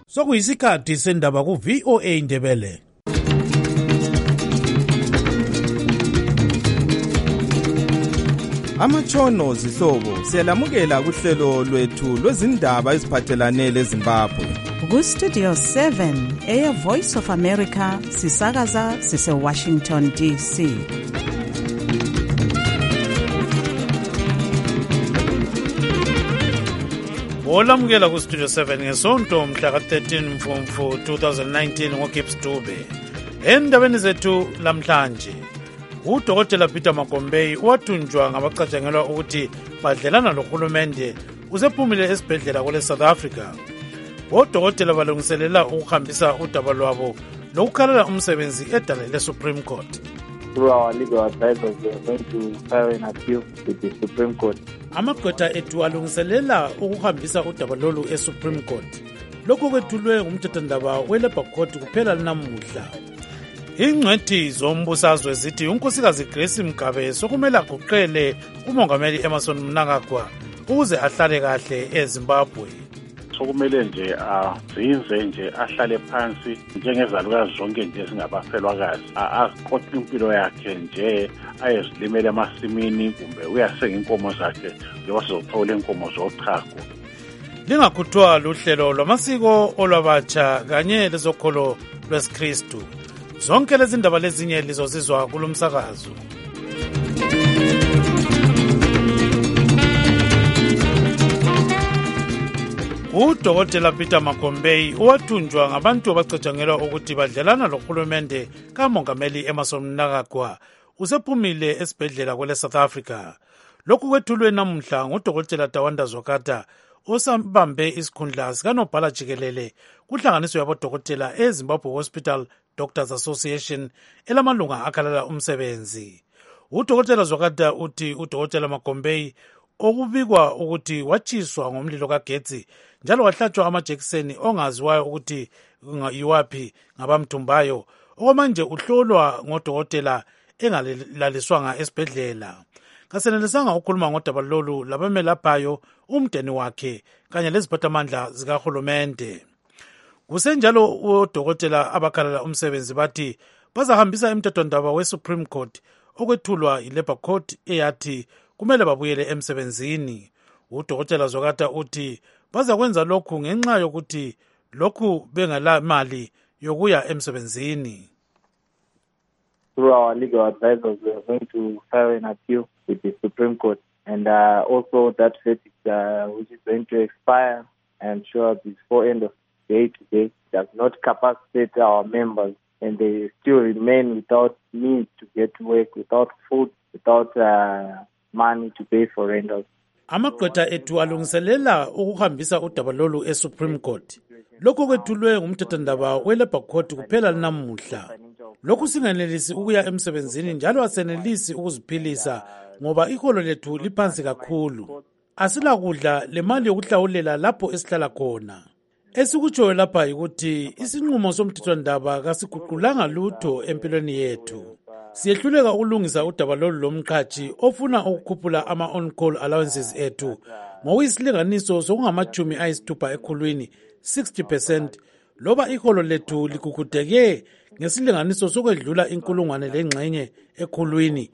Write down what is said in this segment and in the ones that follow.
Sokuyisikhathi sendaba ku VOA Ndebele. Amatshono zihlobo siyalamukela kuhlelo lwethu lwezindaba eziphathelane leZimbabwe. Ku Studio 7 Air Voice of America sisakaza sise Washington DC. Olamukela ku Studio 7 ngesonto mhla ka-13 Mfumfu 2019 ngoGibbs Dube. Endabeni zethu lamhlanje, uDokotela Peter Magombei wathunjwa ngabacatshangelwa ukuthi badlelana lohulumende usephumile esibhedlela kwele South Africa. Odokotela balungiselela ukuhambisa udaba lwabo lokukhalela umsebenzi edala le-Supreme Court. Through our legal advisors, we are going to file an appeal with the Supreme Court. Amagqwetha ethu alungiselela ukuhambisa udaba lolu e-Supreme Court. Lokhu kwethulwe ngumthethwandaba we-Labour Court kuphela namuhla. Ingcwethi zombusazwe zithi unkosikazi Grace Mgabe sokumele aguqele umongameli Emmerson Mnangagwa ukuze ahlale kahle eZimbabwe. Sokumele nje azinze nje ahlale phansi njengezalukazi zonke nje ezingabafelwakazi, aqoqe impilo yakhe nje ayezilimela emasimini kumbe uyasenga inkomo zakhe njengoba sizothola inkomo zochago. Lingakhuthwa luhlelo lwamasiko olwabatsha kanye lezokholo lwesiKristu. Zonke lezi ndaba lezinye lizozizwa kulomsakazo. UDokotela Peter Magombei wathunjwa ngabantu abacatshangelwa ukuthi badlelana lohulumende kamongameli Emmerson Mnangagwa usephumile esibhedlela kwele South Africa. Lokhu kwethulwe namuhla nguDokotela Tawanda Zokata osabambe isikhundla sikanobhala jikelele kuhlanganiso yabodokotela eZimbabwe Hospital Doctors Association elamalunga akhalela umsebenzi. UDokotela Zokata uthi uDokotela Magombei okubikwa ukuthi watshiswa ngomlilo kagetsi njalo wahlatshwa amajekiseni ongaziwayo ukuthi yiwaphi ngabamthumbayo, okwamanje uhlolwa ngodokotela engalaliswanga esibhedlela. Kasenelisanga ukukhuluma ngodaba lolu labamelaphayo, umndeni wakhe kanye leziphathamandla zikahulumende. Kusenjalo odokotela abakhalela umsebenzi bathi bazahambisa emthethwandaba we-Supreme Court okwethulwa yi-Labour Court eyathi kumele babuyele emsebenzini. UDokotela Zokata uthi bazakwenza lokhu ngenxa yokuthi lokhu bengala mali yokuya emsebenzini. Through our legal advisors, we are going to file an appeal with the Supreme Court, and also that verdict which is going to expire, and sure before end of day today, does not capacitate our members, and they still remain without means to get to work, without food, without money to pay for rentals. Amagqwetha ethu alungiselela ukuhambisa udaba lolu e-Supreme Court. Lokhu kwethulwe ngumthethwandaba we-Labour Court kuphela namuhla. Lokhu singenelisi ukuya emsebenzini njalo asenelisi ukuziphilisa ngoba iholo lethu liphansi kakhulu. Asilakudla le mali yokuhlawulela lapho esihlala khona. Esikutshoyo lapha ukuthi isinqumo somthethwandaba kasiguqulanga lutho empilweni yethu. Siyehluleka ukulungisa udaba lolu lomqhathi ofuna ukukhuphula ama-on-call allowances ethu ngokuyisilinganiso sokungama-60 ekhulwini 60%, loba iholo lethu likukudeke ngesilinganiso sokwedlula inkulungwane lengxenye ekhulwini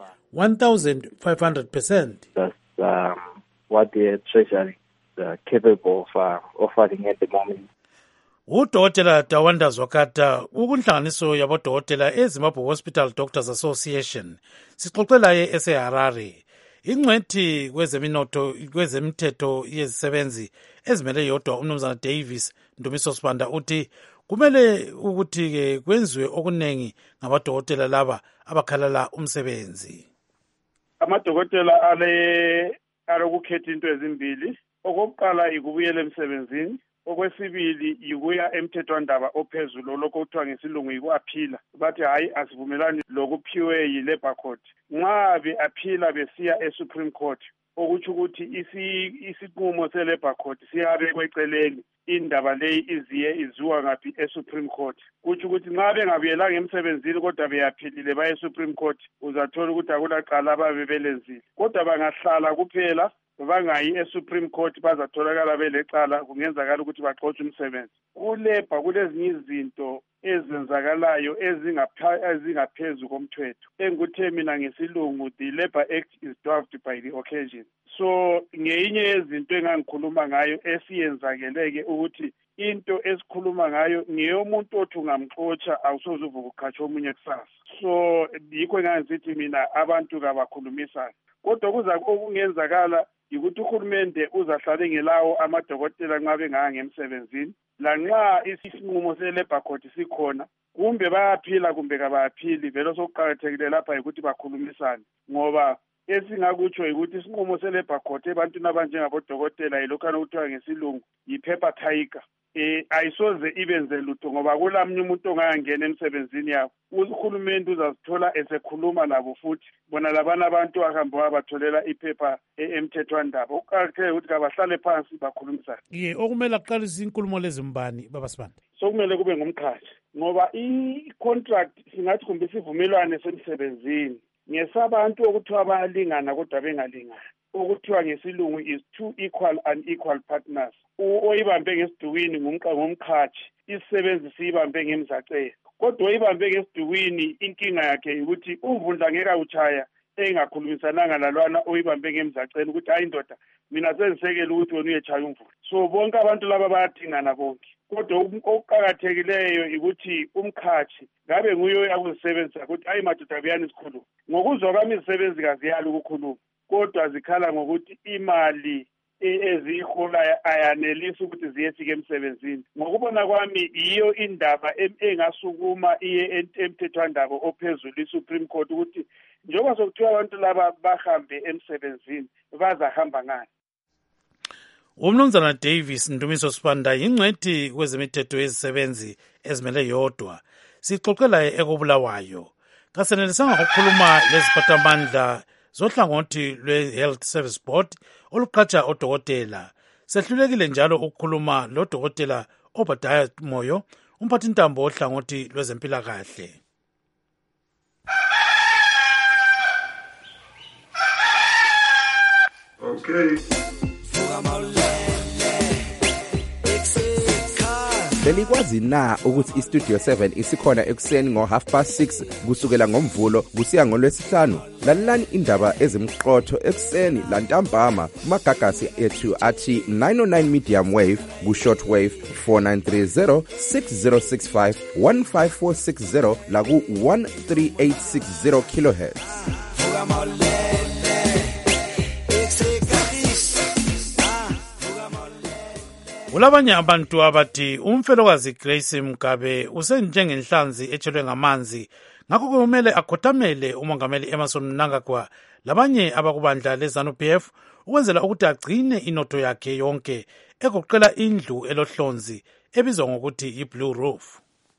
1,500%. That's what the Treasury is capable of offering at the moment. UDokotela Tawanda Zokata ukunhlanganiso yabodokotela eZimbabwe Hospital Doctors Association sixoxelaye eseHarare. Ingcwethi kwezemthetho yezisebenzi ezimele yodwa uMnumzana Davis Ndumiso Sibanda uthi kumele ukuthi-ke kwenziwe okunengi ngabadokotela laba abakhalala umsebenzi. Amadokotela alokukhetha into ezimbili. Okokuqala ikubuyela emsebenzini. Okwesibili yikuya emthethwandaba ophezulu lokho kuthiwa ngesilungu yiku-aphila. Bathi hayi asivumelani lokuphiwe yi-Labour Court. Nxa be-aphila besiya e-Supreme Court, okutsho ukuthi isinqumo se-Labour Court siyabekwa eceleni, indaba leyi iziwa ngaphi e-Supreme Court. Kutsho ukuthi nxa bengabuyelanga emsebenzini kodwa beyaphilile baye e-Supreme Court, uzathola ukuthi akulacala ababe belenzile. Kodwa bangahlala kuphela bangayi eSupreme Court bazatholakala belecala kungenzakala ukuthi baxotshe umsebenzi. Kulebha kulezinye izinto ezenzakalayo ezingaphezulu komthetho engikuthe mina ngesilungu the Labour Act is dwarfed by the occasion. So ngeyinye yezinto engangikhuluma ngayo esiyenzakeleke ukuthi into esikhuluma ngayo ngeyomuntu othi ungamxotsha awusoze uvuka uqhatsha omunye kusasa. So yikho engangithi mina abantu kabakhulumisana. Kodwa kuza okungenzakala ukuthi uhulumende uzahlale ngelawo amadokotela nxa benganga emsebenzini lanxa isinqumo seLabour Court sikhona kumbe bayaphila kumbe kabaphili vele sokuqhakathekile lapha ukuthi bakhulumisane ngoba esingakutsho ukuthi isinqumo seLabour Court ebantwini abanjengabodokotela yilokhana okuthiwa ngesilungu yi-paper tiger. Ayisoze ibenze lutho ngoba kulamnye umuntu ongangena emsebenzini yabo uhulumende uzazithola esekhuluma nabo futhi bona labana abantu ahamba batholela iphepha emthethwandaba. Ukuqakathekile ukuthi kabahlale phansi bakhulumisane. Okumele aqalise inkulumo lezimbani baba Sibande. Sokumele kube ngumkhathi ngoba i-contract singathi kumbe isivumelwano semsebenzini ngesabantu okuthiwa bayalingana kodwa bengalingani. Okuthiwa ngesilungu is two equal unequal partners. Oyibambe ngesidukwini ngumkhathi, isisebenzi siyibambe ngemzacelo. Kodwa oyibambe ngesidukwini inkinga yakhe ukuthi umvundla ngeke awutshaya engakhulumisananga lalwana oyibambe ngemzacelo ukuthi hayi ndoda mina sengisekela ukuthi wena uyetshaya umvundla. So bonke abantu laba bayadingana bonke. Kodwa okuqakathekileyo ukuthi umkhathi ngabe nguye oyakuzisebenzisa ukuthi hayi madoda buyani isikhuluma. Ngokuzwa kwami izisebenzi kaziyali ukukhuluma. Kodwa zikhala ngokuthi imali ezihola ayanelisi ukuthi ziyefika emsebenzini. Ngokubona kwami iyo indaba engasukuma iye emthethwandaba ophezulu iSupreme Court ukuthi njengoba sokuthiwa abantu laba bahambe emsebenzini bazahamba ngani. Umnumzana Davis Ndumiso Sibanda yingcwethi kwezemithetho yezisebenzi ezimele yodwa. Sixoxela ekobulawayo. Kasenelisanga ukukhuluma leziphathamandla zohlangothi lwe-Health Service Board oluqhatsha odokotela. Sehlulekile njalo ukukhuluma lodokotela Obadiah Moyo, umphathintambo ohlangothi lwezempilakahle. Okay. Belikwazi na ukuthi iStudio 7 isikhona ekuseni ngo6:30 kusukela ngomvulo kusiya ngolwesihlanu? Lalelani indaba ezimqotho ekuseni lantambama kumagagasi ethu athi 909 medium wave ku-short wave 4930 6065 15460 la ku-13860 kilohertz. Kulabanye abantu abathi umfelokazi Grace Mugabe usenjengenhlanzi etshelwe ngamanzi, ngakho kumele akhothamele umongameli Emmerson Mnangagwa labanye abakubandla leZANU-PF ukwenzela ukuthi agcine inotho yakhe yonke egoqela indlu elohlonzi ebizwa ngokuthi i-Blue Roof.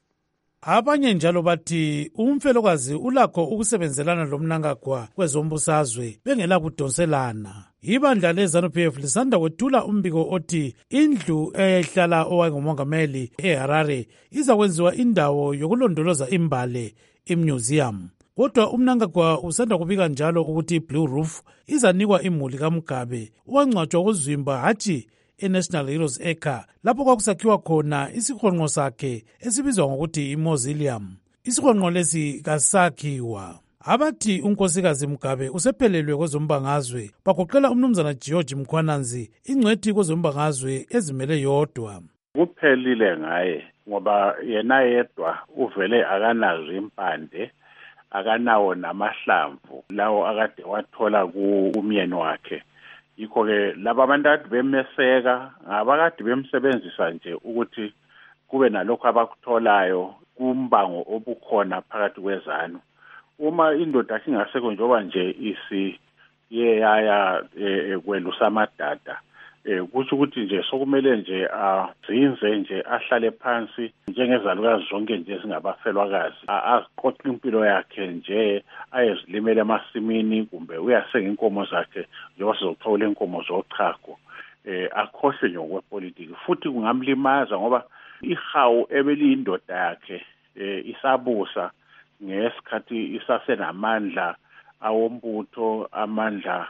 Abanye njalo bathi umfelokazi ulakho ukusebenzelana loMnangagwa kwezombusazwe bengela kudonselana. Ibandla leZANU-PF lisanda kwethula umbiko othi indlu eyayihlala owayengumongameli eHarare izakwenziwa indawo yokulondoloza imbali imuseum. Kodwa uMnangagwa usanda kubika njalo ukuthi iBlue Roof izanikwa imuli kaMugabe owangcwatshwa kuzwimba hatshi eNational Heroes Acre lapho kwakusakhiwa khona isihonqo sakhe esibizwa ngokuthi imausoleum. Isihonqo lesi kasakhiwa. Abathi unkosikazi Mugabe usephelelwe kwezombangazwe bagoqela umnumzana George Mkhwananzi ingcwethi kwezombangazwe ezimele yodwa. Kuphelile ngaye ngoba yena yedwa uvele akanazo impande, akanawo namahlamvu lawo akade wathola kumyeni wakhe. Yikho-ke laba abantu akade bemeseka ngabakade bemsebenzisa nje ukuthi kube nalokho abakutholayo kumbango obukhona phakathi kwezanu. Uma indoda singasekho njengoba nje isiye yaya kwelusa amadada, kusho ukuthi nje sokumele nje azinze nje ahlale phansi njengezalukazi zonke nje singabafelwakazi, aziqoqe impilo yakhe nje ayezilimela emasimini kumbe uyasenga inkomo zakhe njengoba sizothola inkomo zochago, akhohlwe nje ngokwepolitiki. Futhi kungamlimaza ngoba ihawu ebeliyindoda yakhe isabusa ngesikhathi isasenamandla awombutho, amandla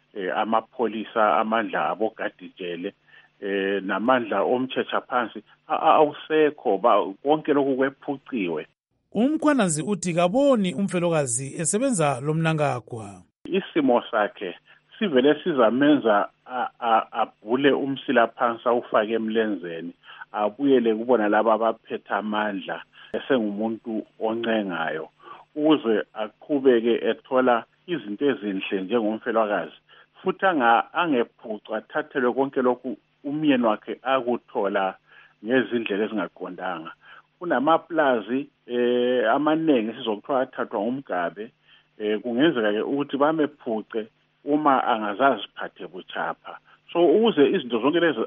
amapholisa, amandla abogadijele namandla omthetho phansi awusekho, konke lokhu kwephuciwe. UMkhwanazi uthi kaboni umfelokazi esebenza lomnangagwa. Isimo sakhe sivele sizamenza abhule umsila phansi awufake emlenzeni, abuyele kubona laba abaphethe amandla esengumuntu oncengayo ukuze aqhubeke ethola izinto ezinhle njengomfelokazi, futhi angephucwa athathelwe konke lokhu umyeni wakhe akuthola ngezindlela ezingaqondanga. Kunamaplazi amaningi sizokuthiwa athathwa ngumgabe, kungenzeka ke ukuthi bamephuce uma angazaziphathe buchapha. So ukuze izinto zonke lezi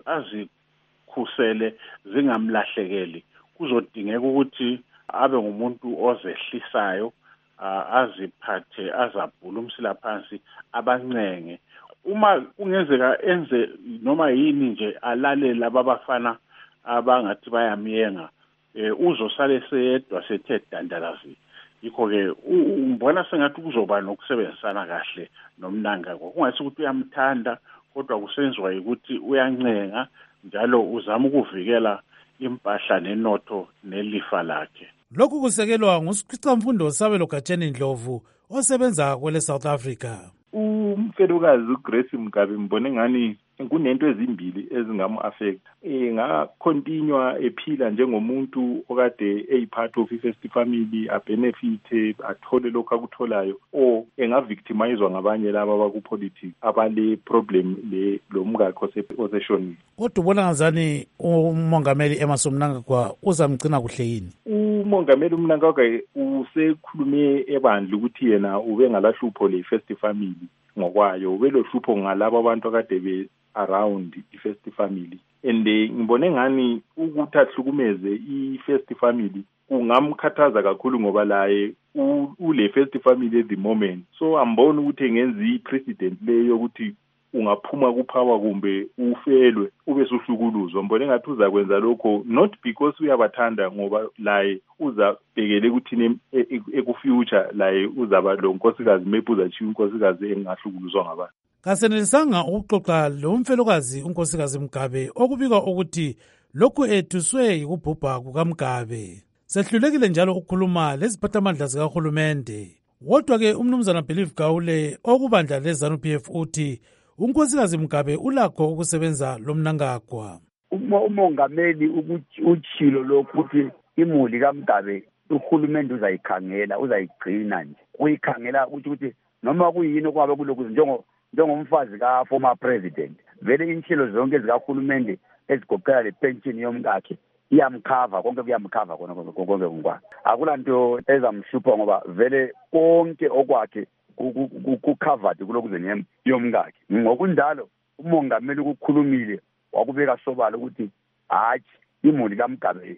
azikhusele zingamlahlekeli, kuzodingeka ukuthi abe ngumuntu ozehlisayo, aziphathe, azabhula umsila phansi, abancenge. Uma kungenzeka enze noma yini nje alalele laba abafana abangathi bayamiyenga, uzosale seyedwa sethe dandalazi. Yikho-ke ngibona sengathi kuzoba nokusebenzisana kahle nomnangagwa. Kungathi ukuthi uyamthanda, kodwa kusenziwa ukuthi uyancenga njalo uzama ukuvikela impahla nenotho nelifa lakhe. Lokhu kusekelwa nguSikhwicamfundo Sabelo Gatsheni Ndlovu osebenza kwele South Africa. Umfelokazi uGrace Mgabe mbone ngani kunento ezimbili ezingamu-affect. Ngakontinua ephila njengomuntu okade eyipart of i-first family, abenefite, athole lokhu akutholayo, or engavictimizwa ngabanye laba abakupolitics abale problem lo mngakho oseshonile. Kodwa ubona ngazani umongameli Emmerson Mnangagwa uzamgcina kuhle yini? Umongameli Mnangagwa usekhulume ebandla ukuthi yena ube ngalahlupho le-first family ngokwayo, ube lohlupho ngalabo abantu akade be around i-first family, and ngibone ngani ukuthi ahlukumeze i-first family kungamkhathaza kakhulu ngoba laye ule first family at the moment. So ambona ukuthi engenza i-precedent leyo ukuthi ungaphuma kuphawa kumbe ufelwe ube suhlukuluzwa. Mbone ngathi uzakwenza lokho not because uyabathanda, ngoba laye uzabhekele ukuthi ekufuture laye uzaba lo nkosikazi, maybe uzachiya unkosikazi engahlukuluzwa ngabantu. Kasenelisanga ukuxoxa lo mfelokazi unkosikazi Mgabe okubikwa ukuthi lokhu ethuswe yikubhubha kukaMgabe. Sehlulekile njalo ukukhuluma leziphathamandla zikahulumende. Kodwa-ke umnumzana Believe Gawule okubandla leZANU-PF uthi unkosikazi Mgabe ulakho ukusebenza lomnangagwa. Umongameli uchilo lokuthi imuli kaMgabe uhulumende uzayikhangela, uzayigcina nje. Uyikhangela ukuthi noma kuyini okwabe kulokhu njengomfazi ka former president, vele inhlelo zonke zikahulumende ezigoqela le pension yomkakhe iyamkhava, konke kuyamkhava khona konke ngokwa. Akulanto ezamhlupha ngoba vele konke okwakhe kucovered kulokuzeni yomkakhe. Ngokunjalo umongameli ukukhulumile wakubeka sobala ukuthi hayi imuli kaMgabe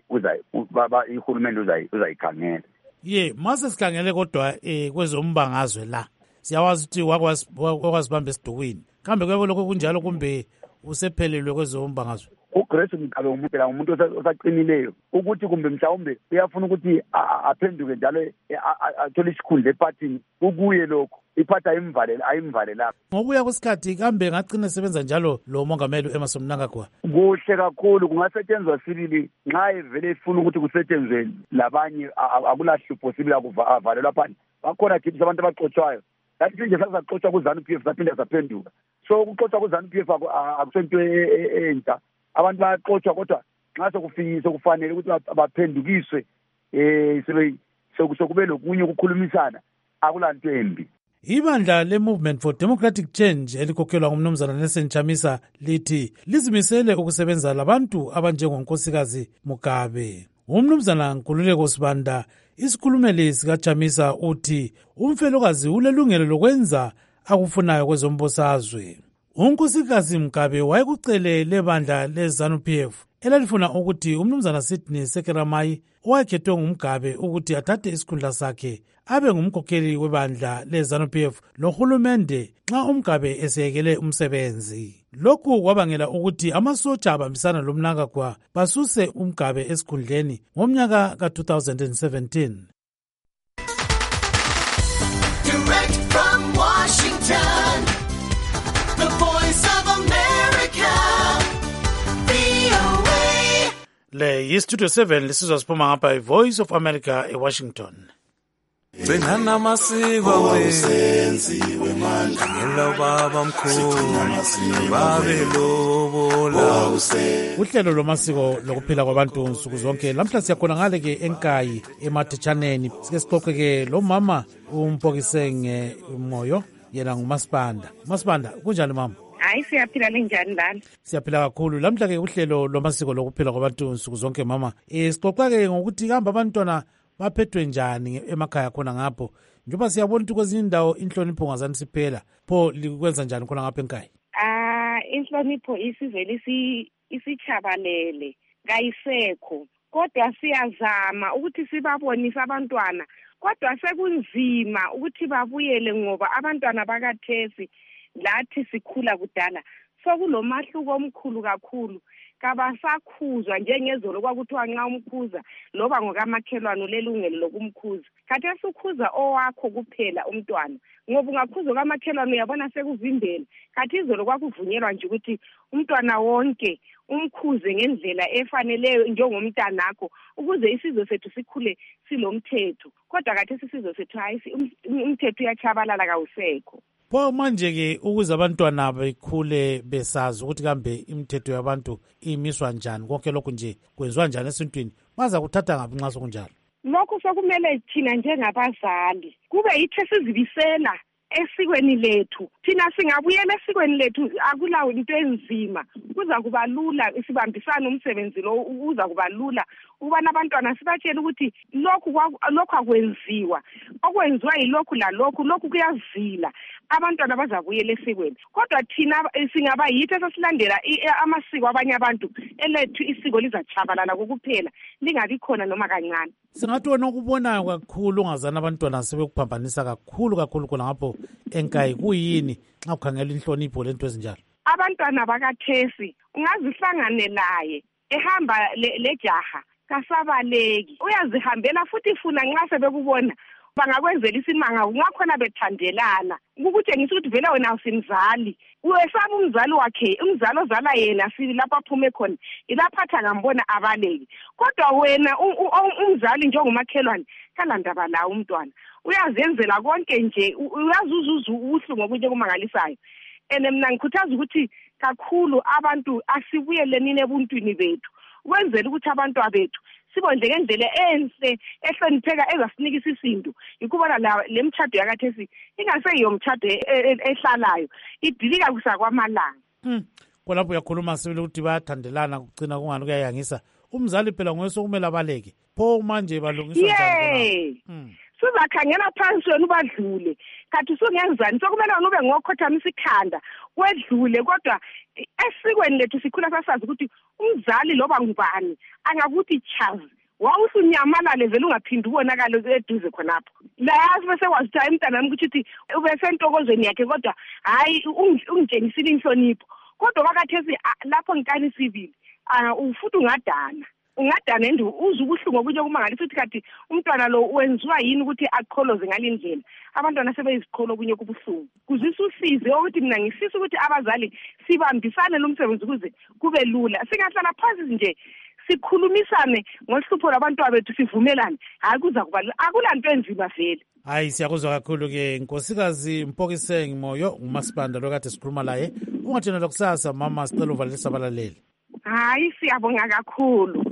ihulumende uzayikhangela. Mase sikhangele kodwa kwezombangazwe la. Siyawazi ukuthi wakwazibamba esidukwini. Kambe kwebo lokho kunjalo kumbe usephelelwe kwezombangazwe? uGrace Mgabe umuntu osaqinileyo ukuthi kumbe mhlawumbe uyafuna ukuthi aphenduke njalo athole isikhundla epartini, ukuye lokho iphatha ayimvale lapho. Ngokuya kwesikhathi kambe ngagcina sebenza njalo lo mongameli Emmerson Mnangagwa. Kuhle kakhulu, kungasetshenzwa sibili nxa evele ifuna ukuthi kusetshenzwe labanye, akulahlupho sibili akuvalelwa phansi. Bakhona kithi abantu abaxotshwayo. Lathi nje sasaxotshwa kuZANU-PF saphinda saphenduka. So ukuxotshwa kuZANU-PF akusento entsha. Abantu bayaxotshwa kodwa nxa sokufisa kufanele ukuthi baphendukiswe sokube lokunye ukukhulumisana, akulanto embi. Ibandla le-Movement for Democratic Change elikhokhelwa ngumnumzana Nelson Chamisa lithi lizimisele ukusebenza labantu abanjengonkosikazi Mugabe. Umnumzana Nkululeko Sibanda, isikhulumeli sikaChamisa, uthi umfelokazi ulelungelo lokwenza akufunayo kwezombusazwe. Unkosikazi Mugabe wayekucele lebandla leZANU-PF elalifuna ukuthi umnumzana Sydney Sekeramai owakhethwe nguMgabe ukuthi athathe isikhundla sakhe abe ngumkhokheli webandla leZANU-PF lohulumende nxa uMgabe eseyekele umsebenzi. Lokhu kwabangela ukuthi amasotsha abambisana loMnangagwa basuse uMgabe esikhundleni ngomnyaka ka-2017. Direct from Washington, The Voice of America, VOA. Le yistudio 7 lisizwa siphuma ngapha iVoice of America eWashington. Benana masiko wenziwe manje ngelo baba mkhulu babelobola Uhlelo lomasiko lokuphila kwabantu nsuku zonke lamhla siyakhona ngale ke enkayi ematechaneni sike sixoxe ke lo mama umpokisenge umoyo yena nguMasibanda. Masibanda kunjani mama? Hayi siyaphila lenjani lana? Siyaphila kakhulu. Lamhla ke uhlelo lomasiko lokuphila kwabantu nsuku zonke mama. Sixoxa ke ngokuthi hamba abantwana baphethwe njani emakhaya khona ngapho. Njengoba siyabona ukuthi kwezinye indawo inhlonipho ngazani siphela. Pho likwenza njani khona ngapha enkayi? Inhlonipho isivele isichabalele kayisekho. Kodwa siyazama ukuthi sibabonise abantwana. Kodwa sekunzima ukuthi babuyele ngoba abantwana bakathesi lathi sikhula kudala sokulomahluko omkhulu kakhulu kabasakhuzwa njengezolo kwakuthiwa nxa umkhuza loba ngokamakhelwane lelungelo lokumkhuza khathi esukhuza owakho kuphela umntwana ngoba ungakhuza kamakhelwane uyabona sekuvimbela khathi izolo kwakuvunyelwa nje ukuthi umntwana wonke umkhuze ngendlela efaneleyo njengomntanakho ukuze isizwe sethu sikhule silomthetho kodwa khathi isizwe sethu hayi umthetho uyachabalala kawusekho. Pho manje ke ukuze abantwana bekhule besazi ukuthi kambe imithetho yabantu imiswa njani konke lokhu nje kwenziwa njani esintwini maza kuthatha ngapi nxa sokunjalo? Lokho sokumele thina njengabazali kube yithi sizibisela esikweni lethu thina singabuyela esikweni lethu akulawo into enzima kuza kuba lula isibambisana umsebenzi lo uza kuba lula ubana abantwana sibatshela ukuthi lokhu akwenziwa okwenziwa yilokhu lokhu kuyazila abantwana bazabuyela esikweni kodwa thina singaba yithi sesilandela amasiko abanye abantu elethu isiko lizachabalala kokuphela lingabi khona noma kancane. Singathi wena okubonayo kakhulu ungazana abantwana sebekuphambanisa kakhulu khona ngapho enkayi kuyini nxa ukhangela inhlonipho lento ezinjalo? Abantwana bakathesi ungazihlangane laye ehamba lejaha kasabaleki uyazihambela futhi funa nxa sebekubona bangakwenzela isimanga ungakhona bethandelana ukutshengisa ukuthi vele wena usimzali uyesaba umzali wakhe umzali ozala yena lapha aphume khona ilaphatha ngambona abaleki kodwa wena umzali njengomakhelwane kalandaba lawo umntwana uyazenzela konke nje uyazuzuza ubuhlungu okunye kumangalisayo mina ngikhuthaza ukuthi kakhulu abantu asibuyeleni ebuntwini bethu ukwenzela ukuthi abantu abethu sibonje ngendlela enhle ehlonipheka ezasinika isisindo ikubona le mtshado yakathesi ingaseyiyo mtshado ehlalayo idilika kusakwamalanga. Kolapho uyakhuluma sibile ukuthi bayathandelana kugcina kungani kuyayangisa umzali phela ngoyise kumele abaleke pho manje balungiswa njani khona? Sizakhangela phansi wena ubadlule kathi sungenzani sokumele wena ube ngokhothamisa ikhanda wedlule kodwa esikweni lethu sikhula sasazi ukuthi umzali loba ngubani angakuthi chazi wawusunyamalale vele ungaphindi ubonakala eduze khonapho la yazi bese wazithi hayi mntanami ukuthi ube sentokozweni yakhe kodwa hayi ungitshengisile inhlonipho kodwa bakathesi lapho ngikani sibili ufuthi ungadana nje uze ubuhlungu okunye kumangalisa ukuthi kanti umntwana lo wenziwa yini ukuthi aqholoze ngalindlela abantwana sebeyiziqholo okunye kubuhlungu kuzisa usize ukuthi mina ngisisa ukuthi abazali sibambisane lo msebenzi ukuze kube lula singahlala phansi nje sikhulumisane ngohlupho labantwana bethu sivumelane hayi kuza kuba akulanto enzima vele. Hayi siyakuzwa kakhulu ke Nkosikazi Mpokisenge Moyo uMasibanda lokade sikhuluma laye ungathena lokusasa mama sicela uvalelisa abalaleli. Hayi siyabonga kakhulu.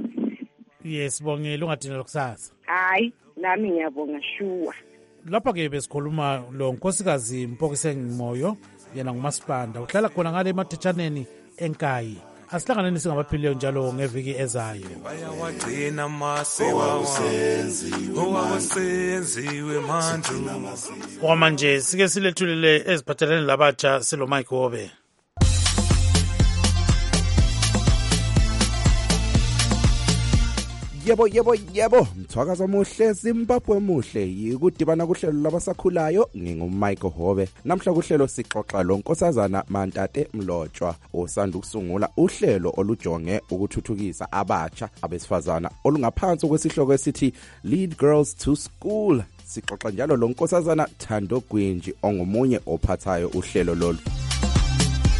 Yes bongela ungathina lokusasa. Hayi nami ngiyabonga sure. Lapha ke besikhuluma lo Nkosikazi Mpokisenge Moyo yena nguMasibanda uhlala khona ngale emathechaneni enkayi. Asihlanganeni singabaphilileyo njalo ngeviki ezayo. Bayawagcina masiko owasenziwe manje. Manje sike silethulile eziphathelene labatsha silo Mike Hobe. Yebo mthwakazo muhle Zimbabwe muhle yikudibana kuhlelo labasakhulayo nginguMichael Hobe namhla kuhlelo sixoxa lo Nkosazana Mantate Mlotshwa osanda ukusungula uhlelo olujonge ukuthuthukisa abatsha abesifazana olungaphansi kwesihloko esithi Lead Girls to School. Sixoxa njalo lo Nkosazana Thando Gwinji ongomunye ophathayo uhlelo lolu.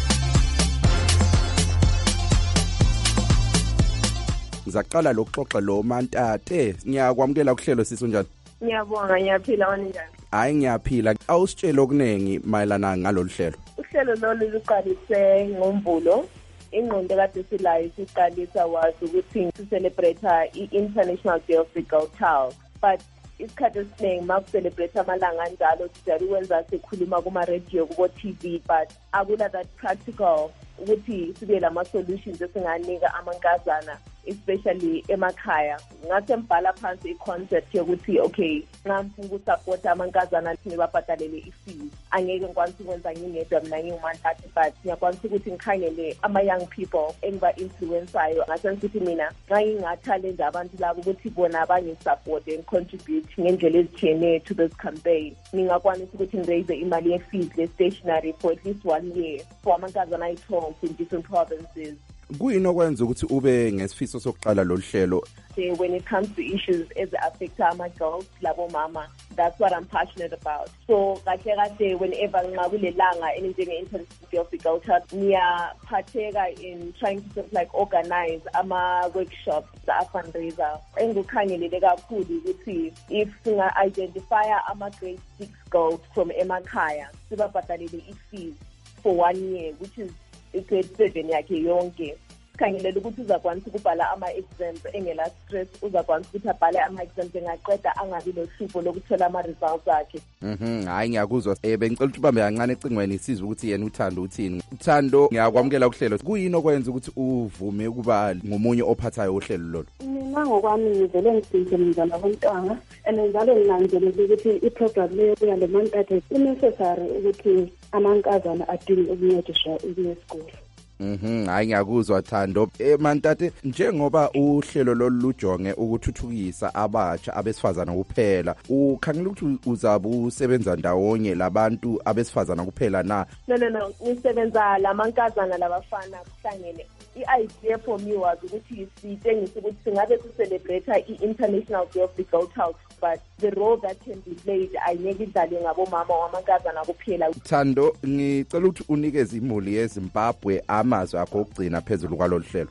uzaqala lokuxoxa lo Mantate. Ngiyakwamukela kuhlelo sisi unjani? Ngiyabonga, ngiyaphila wena njani? Hayi ngiyaphila. Awusitshela okuningi mayelana ngalolu hlelo. Uhlelo lolu luqalise ngoMvulo. Ingqondo kade silayo siqalisa wazi ukuthi sicelebrate i-International Day of the Girl Child. But isikhathi esiningi makucelebrate amalanga anjalo sijali ukwenza sikhuluma kuma-radio kubo-TV, but akula that practical ukuthi sibe lama-solutions esinganika amankazana especially emakhaya. Ngase mbhala phansi i-concept yokuthi okay, ngifuna ukusupporta amankazana ngibabhadalele i-fees. Angeke ngikwanise ukwenza ngingedwa mina nginguMantate, but ngiyakwanisa ukuthi ngikhangele ama-young people engiba-influensayo. Ngase ngithi mina ngingathallenge abantu labo ukuthi bona bangi-supporte and contribute ngendlela ezithiyene to this campaign. Ngingakwanisa ukuthi ngiraise imali ye-fees le-stationary for at least 1 year for amankazana ayi-12 in different provinces. Kuyini okwenza ukuthi ube ngesifiso sokuqala lo hlelo? When it comes to issues as affect our girls, labo mama, that's what I'm passionate about. So kahle whenever ngakule International Day of the Girl Child, ngiyaphatheka in trying to sort of like organize workshops, fundraiser. Engikukhangelele kakhulu ukuthi if singa-identify grade 6 girls from emakhaya, sibabhadalele i-fees for 1 year, which is grade 7 yakhe yonke. Khangelela ukuthi uzakwanisa ukubhala ama-exams engela stress, uzakwanisa ukuthi abhale ama-exams engaqeda angabi lohlupho lokuthola ama-results akhe. Hayi ngiyakuzwa. Bengicela ukuthi ubambe kancane ecingweni sizwe ukuthi yena uThando uthini. Uthando, ngiyakwamukela kuhlelo. Kuyini okwenza ukuthi uvume ukuba ngomunye ophathayo uhlelo lolu? Mina ngokwami ngivele ngidinge mzala wontanga, and njalo nginanzelele ukuthi i-program leyo yale Mantate necessary ukuthi amankazana adinge ukuncediswa ukuya esikole. Hayi ngiyakuzwa Thando. Mantate, njengoba uhlelo lolu lujonge ukuthuthukisa abatsha abesifazana kuphela, ukhangela ukuthi uzabe usebenza ndawonye labantu abesifazana kuphela na? No, ngisebenza lamankazana labafana kuhlangene. I-idea for me was ukuthi sitshengise ukuthi singabe sicelebrate i-International Day of the Girl Child, but the role that can be played ayingeke idlalwe ngabomama wamankazana kuphela. Thando, ngicela ukuthi unikeze imuli yeZimbabwe amazwi akho okugcina phezulu kwalolu hlelo.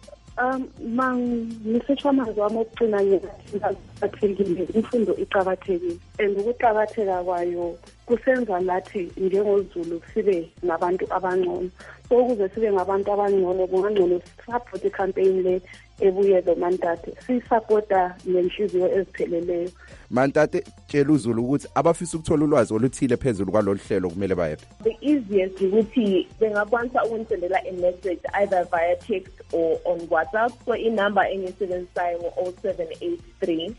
Ngisetsha amazwi wami okugcina ngiyathekile, imfundo iqakathekile, and ukuqakatheka kwayo kusenza lathi njengoZulu sibe nabantu abangcono. So ukuze sibe ngabantu abangcono kungangcono support i-campaign le ebuye lo Mantate, sisupporta nenhliziyo ezipheleleyo. Mantate, tshela uZulu ukuthi abafisa ukuthola ulwazi oluthile phezulu kwalolu hlelo kumele bayephi? The easiest ukuthi bengakwanisa ukusendela a message either via text or on WhatsApp. So inumber engisebenzisayo ngo-0783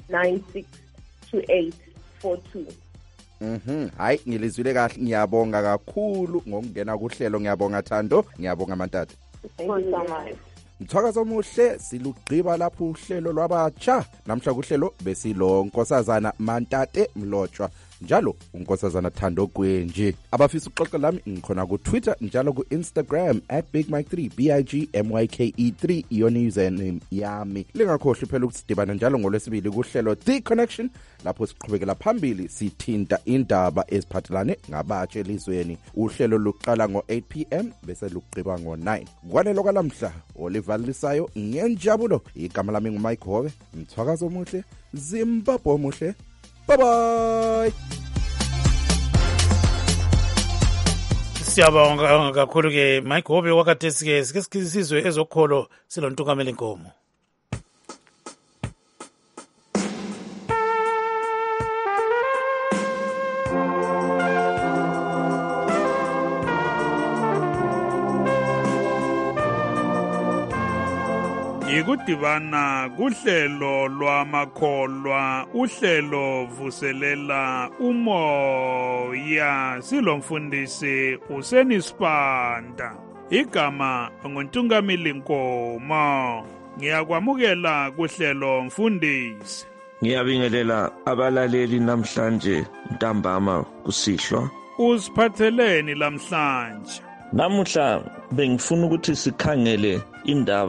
962842. Hayi ngilizwile kahle, ngiyabonga kakhulu ngokungena kuhlelo. Ngiyabonga Thando, ngiyabonga Mantate. Thank you so much. Mthwakazo omuhle, silugqiba lapho uhlelo lwabatsha. Namhla kuhlelo besilo Nkosazana Mantate Mlotshwa, njalo uNkosazana Thando Gwenje. Abafisa ukuxoxa lami ngikhona ku Twitter njalo ku Instagram @BigMike3 BIGMYKE3 iyona username yami. Lingakhohlwa phela ukuthi sidibana njalo ngolwesibili kuhlelo The Connection, lapho siqhubekela phambili sithinta indaba eziphathelane ngabatsha elizweni. Uhlelo luqala ngo-8 PM bese luqhiba ngo-9. Kwanelo kwalamhla olivalisayo ngenjabulo. Igama lami nguMike Hobe. Mthwakazo omuhle, Zimbabwe omuhle. Bye bye. Siyabonga kakhulu ke Mike Hobe wakathesi ke sikisizwe ezokholo silontukamela inkomo. Ikudibana kuhlelo lwamakholwa, uhlelo vuselela umoya, silomfundisi uSenisipanda. Igama nguNtungameli Nkomo. Ngiyakwamukela kuhlelo mfundisi. Ngiyabingelela abalaleli namhlanje ntambama kusihlwa. Usiphatheleni lamhlanje? Namuhla bengifuna ukuthi sikhangele indaba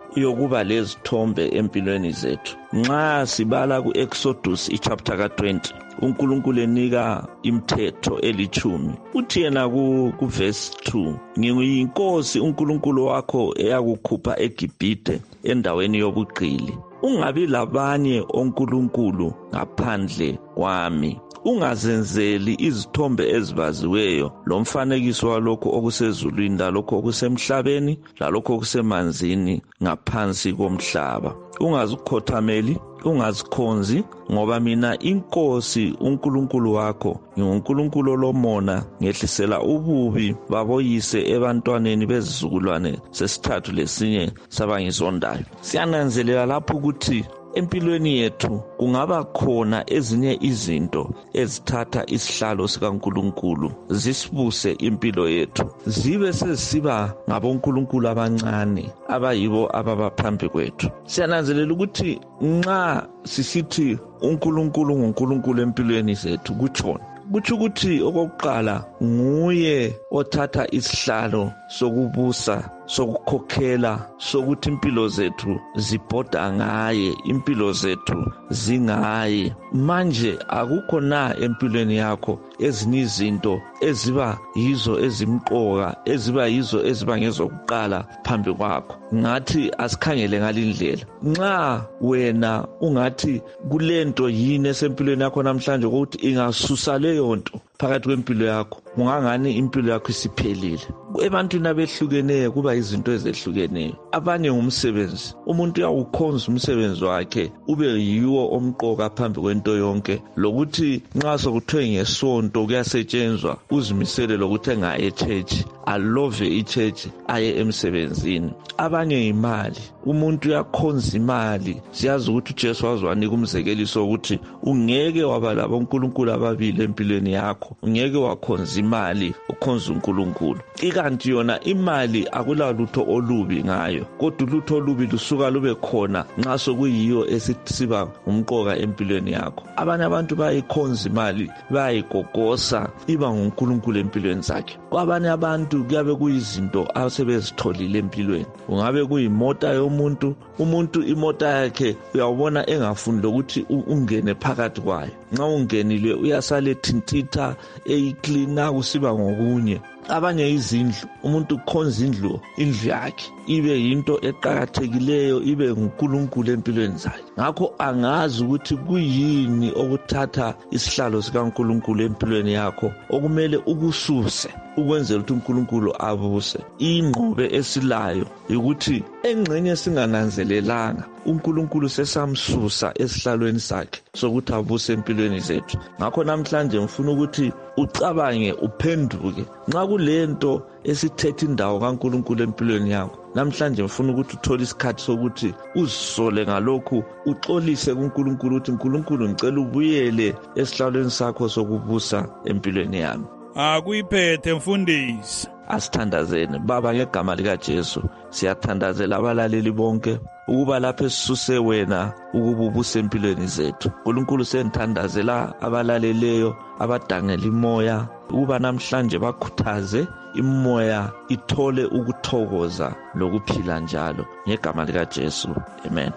yokuba lezithombe empilweni zethu. Nxa sibala ku-Exodus ichapter ka-20, uNkulunkulu enika imithetho 10. Uthi yena ku-verse 2, ngiyinkosi uNkulunkulu wakho eyakukhupha eGibhite endaweni yobugqili. Ungabi labanye onkulunkulu ngaphandle kwami. Ungazenzeli izithombe ezibaziweyo lomfanekiso walokho okusezulwini lalokho okusemhlabeni lalokho okusemanzini ngaphansi komhlaba. Ungazikhothameli, ungazikhonzi, ngoba mina inkosi uNkulunkulu wakho nginguNkulunkulu olomona, ngehlisela ububi baboyise ebantwaneni bezizukulwane sesithathu lesinye sabangizondayo. Siyananzelela lapho ukuthi empilweni yethu kungaba khona ezinye izinto ezithatha isihlalo sikaNkulunkulu zisibuse impilo yethu, zibe sezisiba ngabonkulunkulu abancane abayibo ababaphambi kwethu. Siyananzelela ukuthi nxa sisithi uNkulunkulu nguNkulunkulu empilweni zethu kutsho ukuthi okokuqala nguye othatha isihlalo sokubusa, sokukhokhela, sokuthi impilo zethu zibhoda ngaye, impilo zethu zingaye. Manje akukho na empilweni yakho ezinye izinto eziba yizo ezimqoka, eziba yizo eziba ngezokuqala phambi kwakho? Ngathi asikhangele ngalindlela. Nxa wena ungathi kulento yini esempilweni yakho namhlanje ukuthi ingasusa leyo nto phakathi kwempilo yakho, ungangani impilo yakho isiphelile. Ebantwini abehlukeneyo kuba izinto ezehlukeneyo. Abanye ngumsebenzi, umuntu uyawukhonza umsebenzi wakhe ube yiwo omqoka phambi kwento yonke, lokuthi nxa sokuthiwe ngesonto kuyasetshenzwa uzimisele lokuthi engaye echurch, alove ichurch, aye emsebenzini. Abanye imali, umuntu uyakhonza imali. Siyazi ukuthi uJesu waziwanika umzekeliso ukuthi ungeke waba labonkulunkulu ababili empilweni yakho, ungeke wakhonza imali ukhonza uNkulunkulu. Ikanti yona imali akulalutho olubi ngayo, kodwa ulutho olubi lusuka lube khona nxa sokuyiyo esisiba umqoka empilweni yakho. Abanye abantu bayikhonza imali, bayigogosa iba nguNkulunkulu empilweni zakhe. Kwabanye abantu kuyabe kuyizinto asebezitholile empilweni. Ungabe kuyimota yomuntu, umuntu imota yakhe uyawubona engafuni lokuthi ungene phakathi kwayo. Nxa ungenile uyasale thintitha eyiklina kusiba ngokunye. Abanye izindlu, umuntu ukhonza indlu yakhe ibe yinto eqhakathekileyo, ibe nguNkulunkulu empilweni zakhe. Ngakho angazi ukuthi kuyini okuthatha isihlalo sikaNkulunkulu empilweni yakho okumele ukususe ukwenzela ukuthi uNkulunkulu abuse. Ingqobe esilayo ukuthi engxenye singananzelelanga uNkulunkulu sesamsusa esihlalweni sakhe sokuthi abuse empilweni zethu. Ngakho namhlanje ngifuna ukuthi ucabange, uphenduke. Nxa kulento esithethe indawo kaNkulunkulu empilweni yakho, namhlanje ngifuna ukuthi uthole isikhathi sokuthi uzisole ngalokhu, uxolise kuNkulunkulu ukuthi uNkulunkulu ngicela ubuyele esihlalweni sakho sokubusa empilweni yami. Akuyiphethe mfundisi. Asithandazeni. Baba, ngegama likaJesu siyathandazela abalaleli bonke ukuba lapho esisuse wena ukuba ubuse empilweni zethu. uNkulunkulu senthandazela abalaleleyo abadangela imoya ukuba namhlanje bakhuthaze imoya ithole ukuthokoza lokuphila njalo, ngegama likaJesu, amen.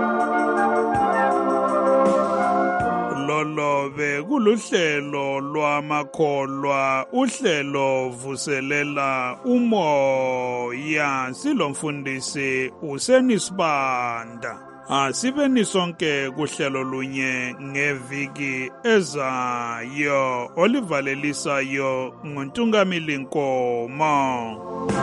Lolobe kuluhlelo lwamakholwa, uhlelo vuselela umoya. Silomfundisi uSenisibanda. Asibeni sonke kuhlelo lunye ngeviki ezayo olivalelisayo nguNtungamili Nkomo.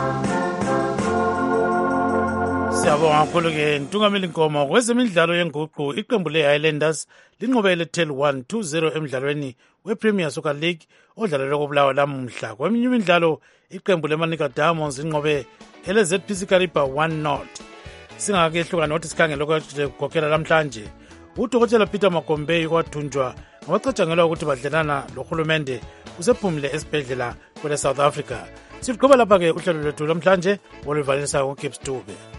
Siyabonga kakhulu-ke Ntungamili Nkomo. Kwezemidlalo yenguqu, iqembu le-Highlanders linqobele 1-0 emdlalweni we-Premier Soccer League odlalelwe koBulawayo lamuhla. Kweminye imidlalo, iqembu le-Manica Diamonds linqobe ele-ZPC Kariba 1-0. Singakehlukana nokuthi sikhangele ukukhokhela namhlanje, uDokotela Peter Magombe kwathunjwa ngabacatshangelwa ukuthi badlelana lohulumende usephumile esibhedlela kwele South Africa. Siluqhuba lapha-ke uhlelo lwethu namhlanje oluvalisa ngoGibbs Dube.